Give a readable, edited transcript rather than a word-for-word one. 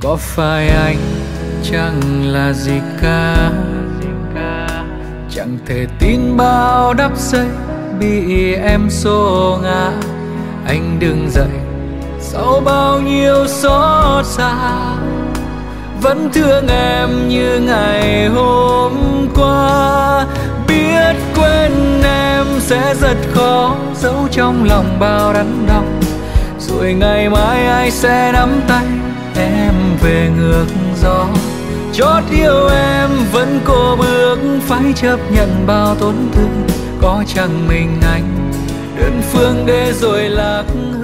Có phải anh chẳng là gì cả, chẳng thể tin bao đắp giấy bị em xô ngã. Anh đứng dậy sau bao nhiêu xót xa, vẫn thương em như ngày hôm qua. Biết quên em sẽ rất khó, giấu trong lòng bao đắn đau. Rồi ngày mai ai sẽ nắm tay em về ngược gió. Chót yêu em vẫn cố bước, phải chấp nhận bao tổn thương. Có chẳng mình anh đơn phương để rồi lạc